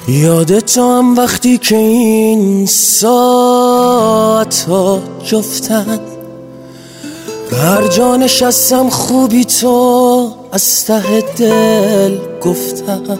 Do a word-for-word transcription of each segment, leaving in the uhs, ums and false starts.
یادت هم وقتی که این ساعت ها جفتن، هر جا نشستم خوبی تو از ته دل گفتم.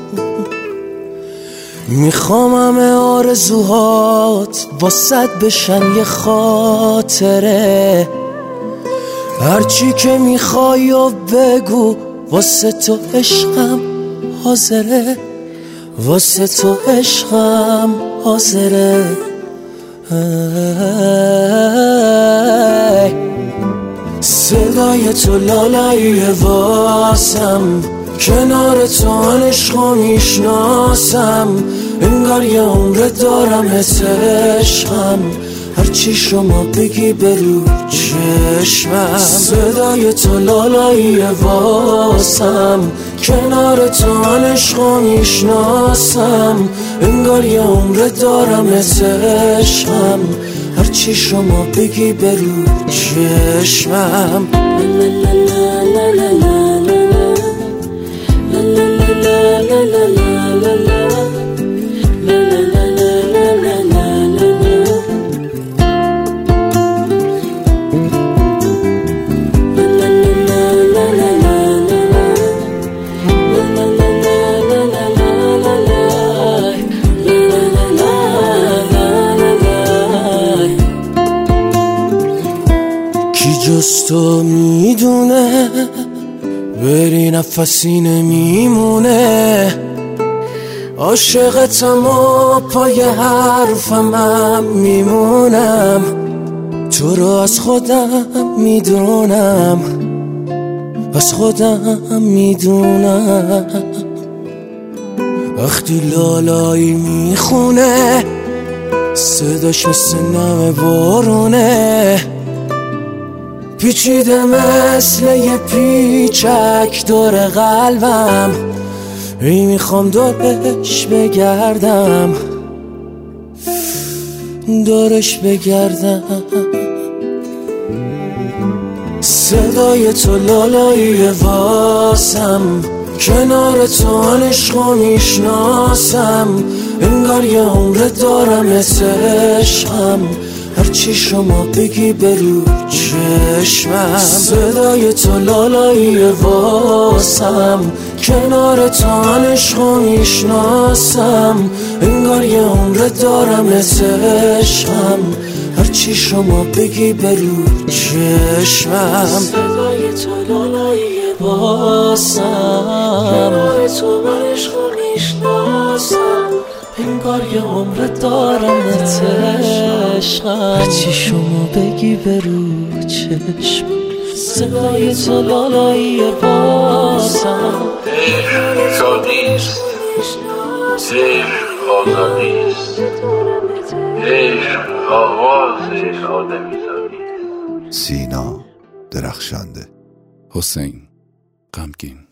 میخوام همه آرزوهات واسد بشن یه خاطره، هرچی که میخوای و بگو، واسه تو عشقم حاضره، واسه تو عشقم حاضره. صدای تو لالایی واسم، کنار تو آن عشقو میشناسم، انگار یه عمر دارم حس عشقم، هرچی شما بگی برو چشمم. صدای تو لالایی واسم، کنار تو آن عشقو میشناسم، انگار یه عمر دارم حس عشقم، هرچی شما بگی برو چشمم. جز تو میدونه بری نفسی نمیمونه، عاشقتم و پای حرفم هم میمونم، تو رو از خودم میدونم، از خودم میدونم. وقتی لالایی میخونه صداش مثل نم بارونه، پیچیده مثل یه پیچک دور قلبم، ای میخوام دورش بگردم، دورش بگردم. صدای تو لالایی واسم، کنار تو آن عشقو میشناسم، انگار یه عمر دارم حس عشقم، هرچی شما بگی برو چشمم. صدای تو لالایی واسم، کنار تو آن عشقو میشناسم، انگار یه عمر دارم حس عشقم، هرچی شما بگی برو چشمم. صدای تو لالایی واسم، کنار تو آن عشقو میشناسم، انگار یه عمر دارم عشقم، هرچی شما بگی برو چشم. صدای تو لالایی واسم، عشق آزادیست، عشق آزادیست، عشق آواز آدمیزادیست. سینا درخشنده. حسین غمگین.